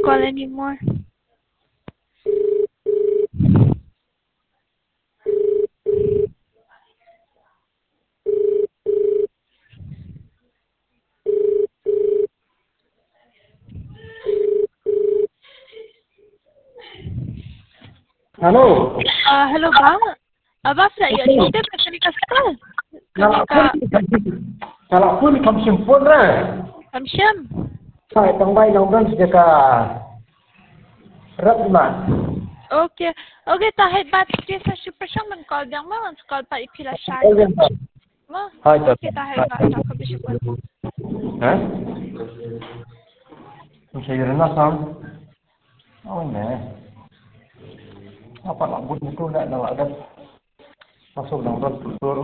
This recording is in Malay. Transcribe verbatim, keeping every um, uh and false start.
call anymore. Halo. Uh, hello bang. Abang nak ya cerita pasal nikah sekal. Kalau Nikah pun kalau pun kamu simpul lah. Hamsyam. Saya tanggai nombor sedekah. Ratman. Okey. Okey tahit bat dia sa supersang man call yang man call pa ipila shar. Ma. Hai tak. Okey tahit bat sa ko bisipon. Ha? Saya rendah sam. Oh ne. Apa nak buat itu nak nak ada masuk dalam tutur